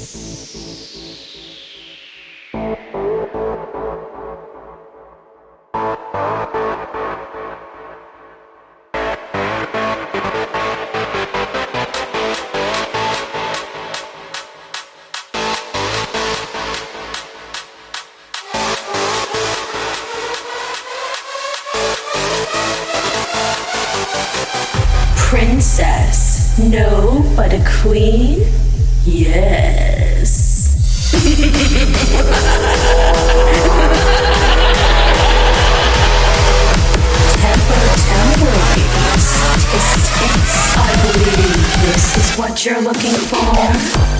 Princess, no, but a queen? Yes. Temper, ladies. Tis. I believe this is what you're looking for.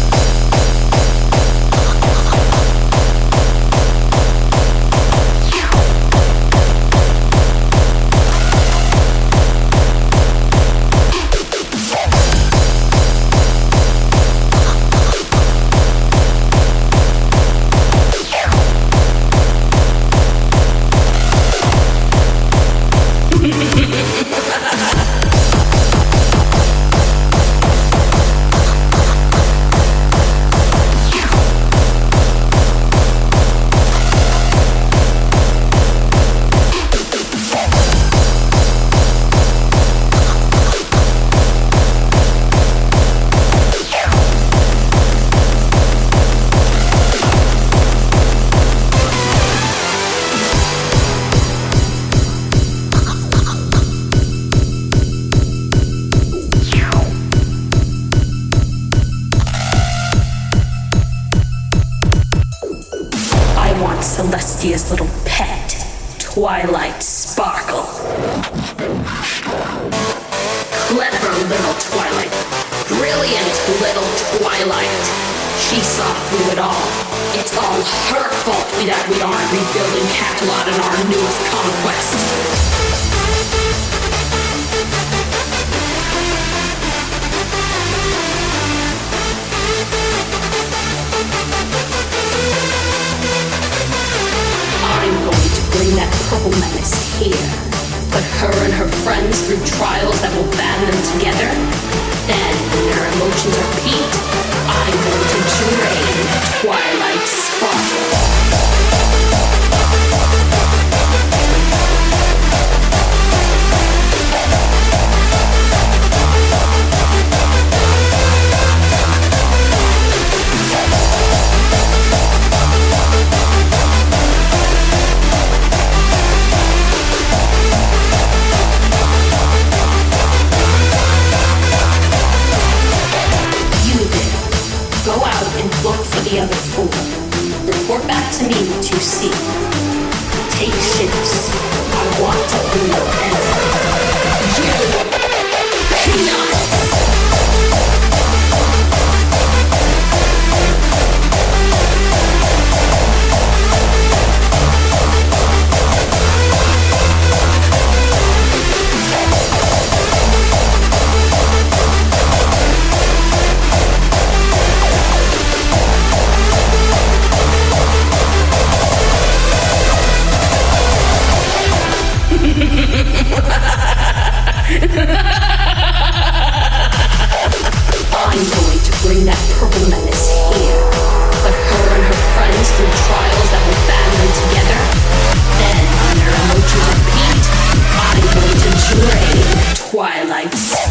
Celestia's little pet, Twilight Sparkle. Clever little Twilight, brilliant little Twilight. She saw through it all. It's all her fault that we aren't rebuilding Camelot in our newest conquest. Bring that purple menace here. Put her and her friends through trials that will band them together. Then, when their emotions are peaked, I'm going to drain Twilight Sparkle. The other fool. Report back to me what you see. Take ships. I want to win forever. You peanuts! I'm going to bring that purple menace here. Put her and her friends through trials that will band them together. Then, when their emotions are peaked, I'm going to drain Twilight Sparkle.